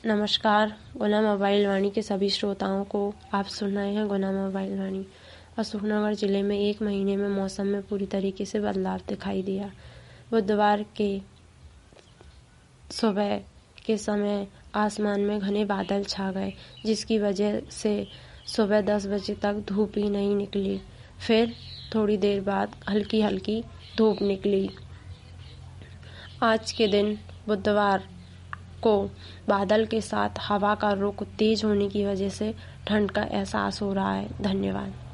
नमस्कार। गुना मोबाइल वाणी के सभी श्रोताओं को आप सुन रहे हैं गुना मोबाइल वाणी। अशोकनगर जिले में 1 महीने में मौसम में पूरी तरीके से बदलाव दिखाई दिया। बुधवार के सुबह के समय आसमान में घने बादल छा गए, जिसकी वजह से सुबह 10 बजे तक धूप ही नहीं निकली। फिर थोड़ी देर बाद हल्की हल्की धूप निकली। आज के दिन बुधवार को बादल के साथ हवा का रुख तेज होने की वजह से ठंड का एहसास हो रहा है। धन्यवाद।